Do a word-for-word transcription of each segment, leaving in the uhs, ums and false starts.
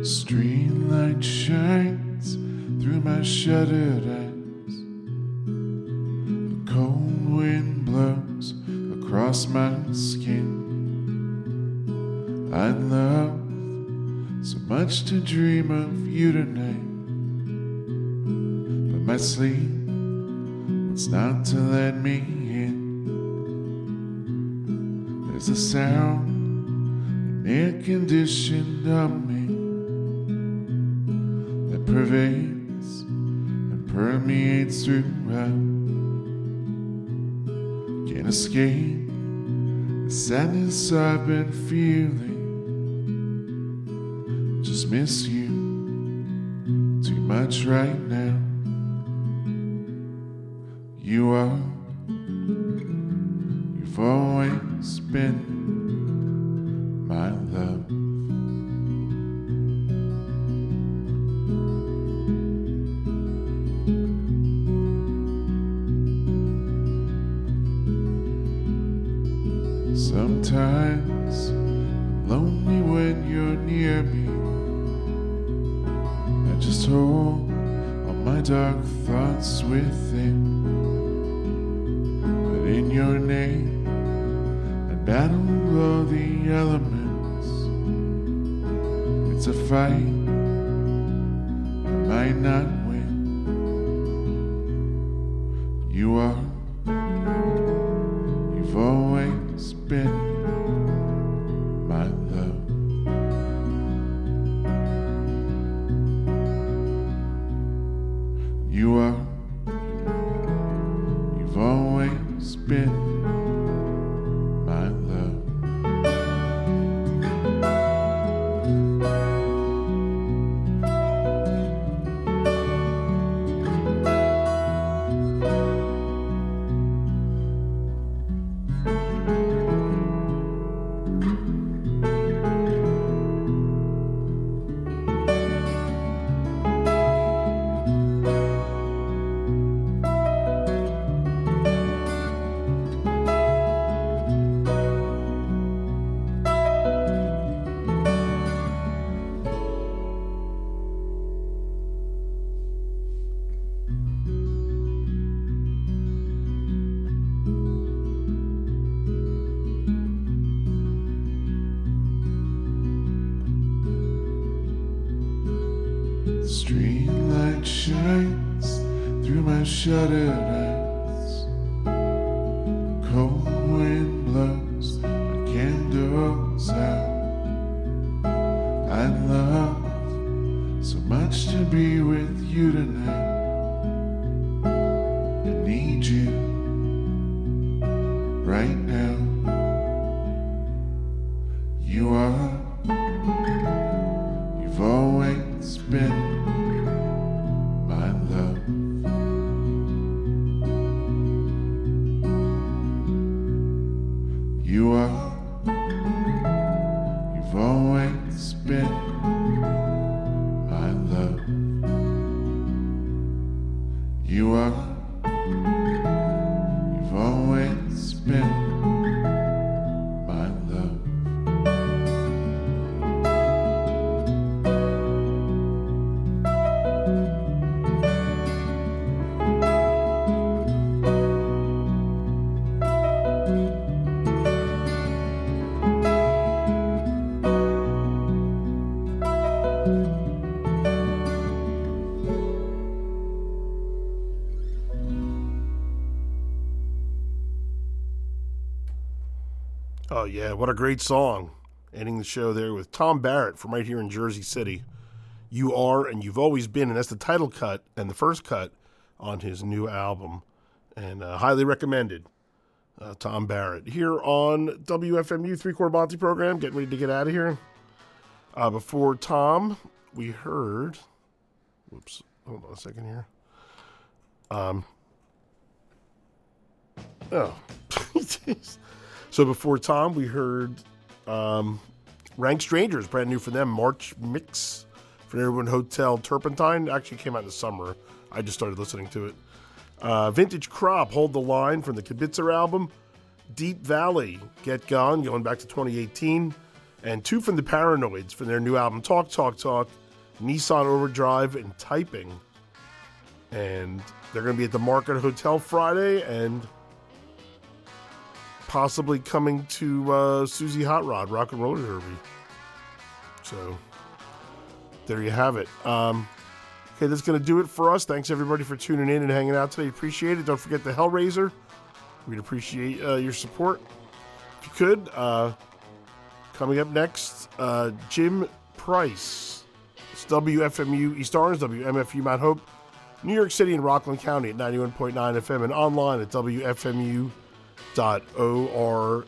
Streetlight shines through my shuttered eyes. The cold wind blows across my skin. I'd love so much to dream of you tonight, but my sleep wants not to let me in. There's a sound, an air-conditioned humming that pervades and permeates throughout. Can't escape the sadness I've been feeling. Just miss you too much right now. You are, you've always been my love. Sometimes I'm lonely when you're near me. I just hold all my dark thoughts within. But in your name, I battle all the elements. It's a fight I might not win. You are, you've always been my love. You are, you've always been my love. Streetlight shines through my shuttered eyes. Cold wind blows my candles out. I'd love so much to be with you tonight. I need you right now. You are, you've always been my love. You are, you've always been my love. You are, you've always been my love. Oh, yeah, what a great song. Ending the show there with Tom Barrett from right here in Jersey City. You Are and You've Always Been, and that's the title cut and the first cut on his new album. And uh, highly recommended, uh, Tom Barrett. Here on W F M U Three-Quarter Monty program, getting ready to get out of here. Uh, before Tom, we heard... Whoops, hold on a second here. Um. Oh, So before Tom, we heard um, Rank Strangers, brand new for them, March Mix for Everyone Hotel Turpentine. Actually came out in the summer. I just started listening to it. Uh, Vintage Crop, Hold the Line from the Kibitzer album. Deep Valley, Get Gone, going back to twenty eighteen. and two from the Paranoids for their new album Talk Talk Talk, Nissan Overdrive, and Typing. And they're going to be at the Market Hotel Friday and possibly coming to uh, Susie Hot Rod Rock and Roller Derby. So there you have it. Um, okay, that's going to do it for us. Thanks everybody for tuning in and hanging out today. Appreciate it. Don't forget the Hellraiser. We'd appreciate uh, your support. If you could, uh, coming up next, uh, Jim Price. It's W F M U East Orange, W M F U Mount Hope, New York City and Rockland County at ninety-one point nine F M and online at W F M U dot org.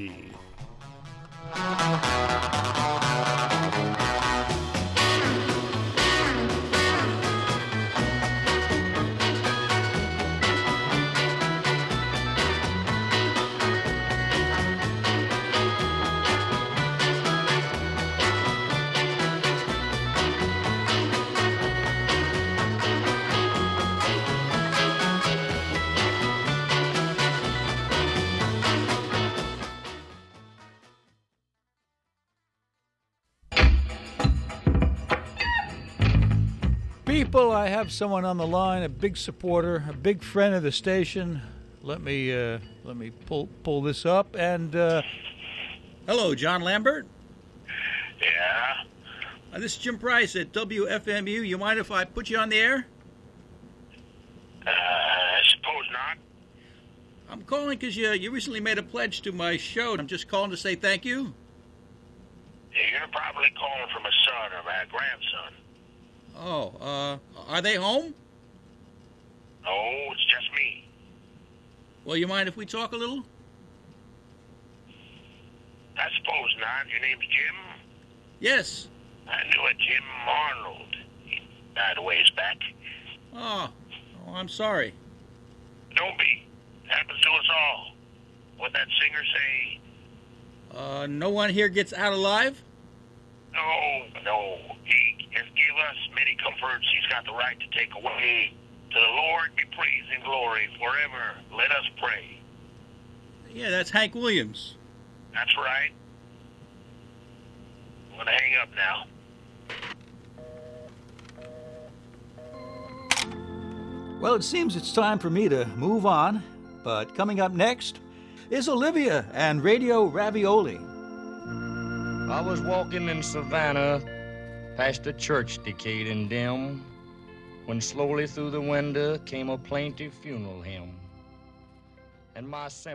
People, I have someone on the line, a big supporter, a big friend of the station. Let me uh, let me pull pull this up. And uh, hello, John Lambert. Yeah. Uh, this is Jim Price at W F M U. You mind if I put you on the air? Uh, I suppose not. I'm calling because you you recently made a pledge to my show. I'm just calling to say thank you. You're probably calling from a son or my grandson. Oh, uh, are they home? No, it's just me. Well, you mind if we talk a little? I suppose not. Your name's Jim? Yes. I knew a Jim Arnold. He died a ways back. Oh, oh I'm sorry. Don't be. Happens to us all. What'd that singer say? Uh, no one here gets out alive? No, no. He has given us many comforts. He's got the right to take away. To the Lord be praise and glory forever. Let us pray. Yeah, that's Hank Williams. That's right. I'm going to hang up now. Well, it seems it's time for me to move on. But coming up next is Olivia and Radio Ravioli. I was walking in Savannah, past a church decayed and dim, when slowly through the window came a plaintive funeral hymn. And my simple...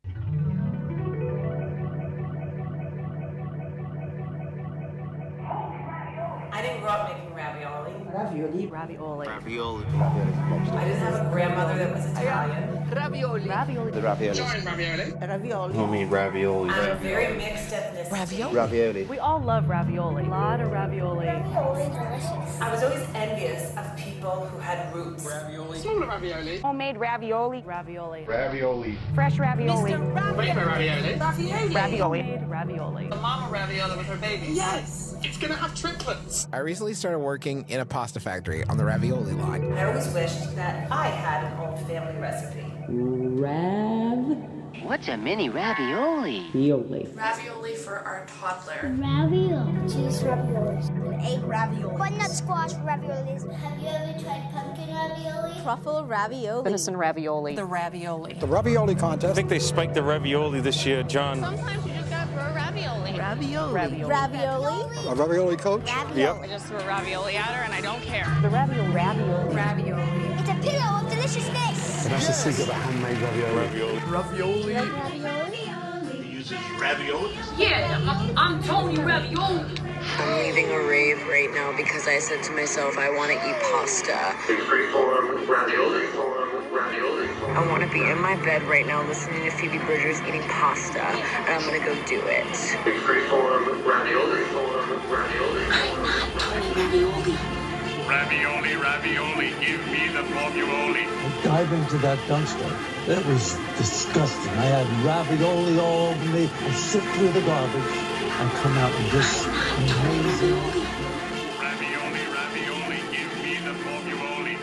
I didn't grow up making ravioli. Ravioli. Ravioli. Ravioli. I didn't have a grandmother that was Italian. Ravioli. Ravioli. The ravioli. Ravioli. Ravioli. Homemade ravioli. I'm a very mixed ethnicity. Ravioli. Ravioli. We all love ravioli. A lot of ravioli. Ravioli delicious. I was always envious of people who had roots. Ravioli. Smaller ravioli. Homemade ravioli. Ravioli. Ravioli. Fresh ravioli. Mister Ravioli. Ravioli. Ravioli. Ravioli. Homemade ravioli. The mama ravioli with her baby. Yes. It's gonna have triplets. I recently started working in a pasta factory on the ravioli line. I always wished that I had an old family recipe. Rav. What's a mini ravioli? Ravioli. Ravioli for our toddler. Ravioli. Cheese raviolis. An egg ravioli. Butternut squash raviolis. Have you ever tried pumpkin ravioli? Truffle ravioli. Venison ravioli. The ravioli. The ravioli contest. I think they spiked the ravioli this year, John. Sometimes you just gotta throw ravioli. Ravioli. Ravioli. Ravioli. A ravioli coach? Ravioli. Yep. I just threw a ravioli at her and I don't care. The ravioli. Ravioli. Ravioli. It's a pillow of deliciousness. And I just think of a handmade ravioli. Ravioli. Ravioli. Ravioli. He uses ravioli? Yeah, I'm Tony Ravioli. I'm leaving a rave right now because I said to myself, I want to eat pasta. Freeform ravioli. Ravioli. I want to be in my bed right now listening to Phoebe Bridgers eating pasta, and I'm going to go do it. Freeform ravioli. Ravioli. I'm not Tony Ravioli. Ravioli, ravioli, give me the ravioli. Dive into that dumpster. That was disgusting. I had ravioli all over me. I sift through the garbage and come out with this amazing. Ravioli, ravioli, give me the ravioli.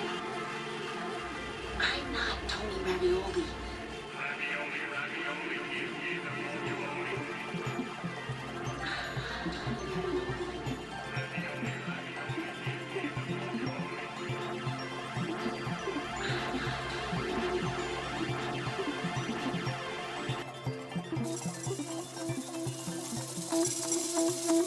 I'm not Tony Ravioli. Ravioli, ravioli, give me the ravioli.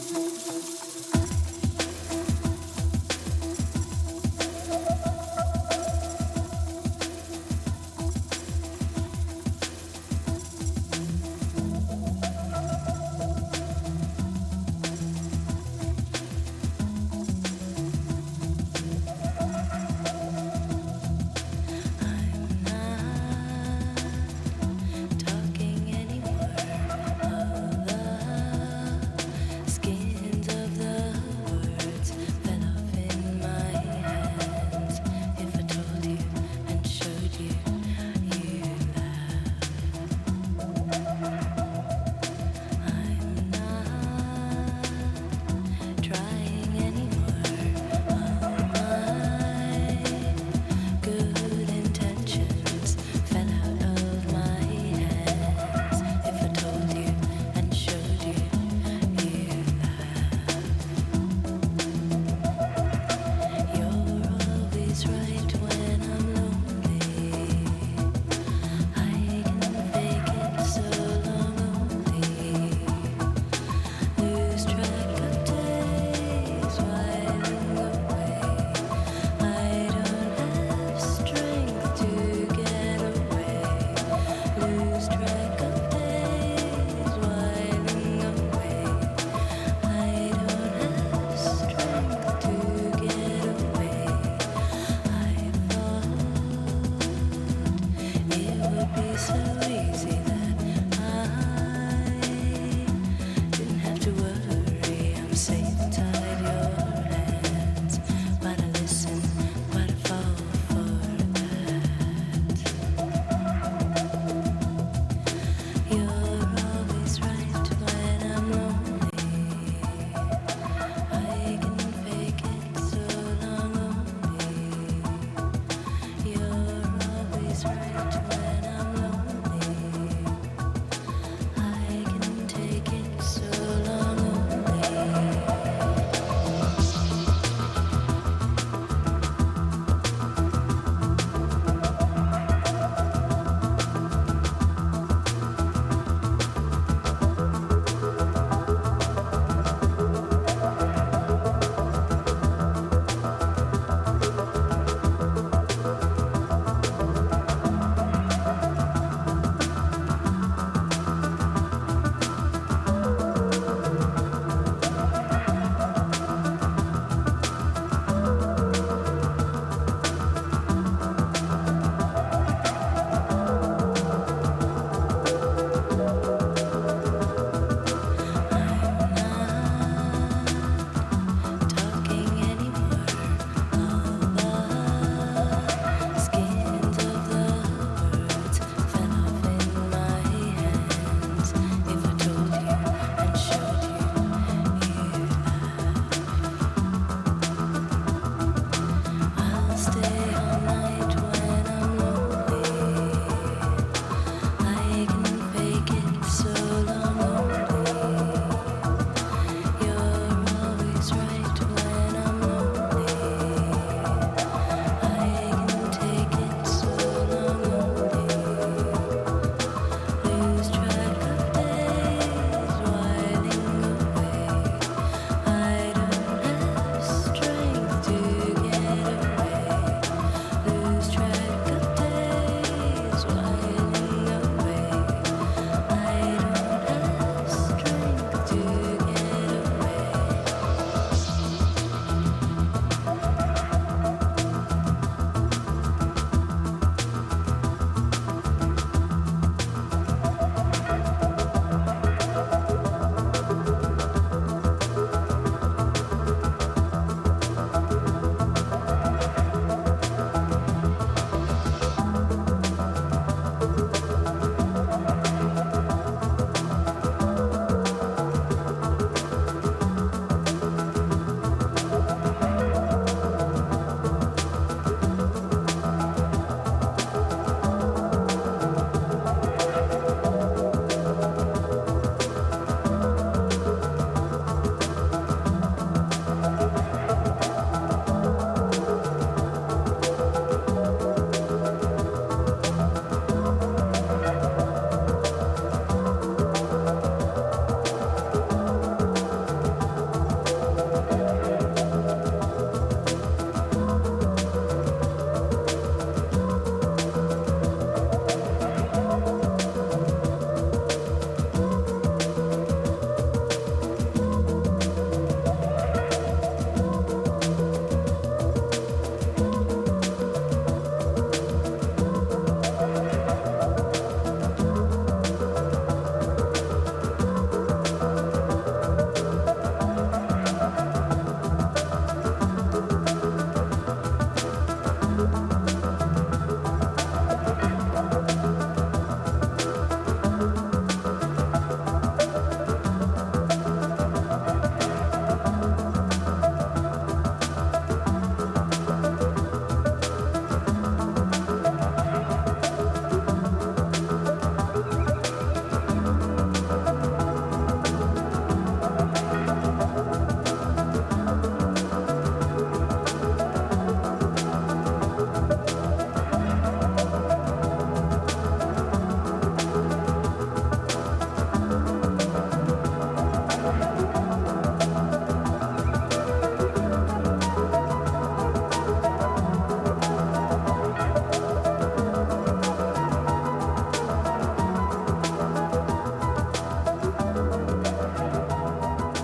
Say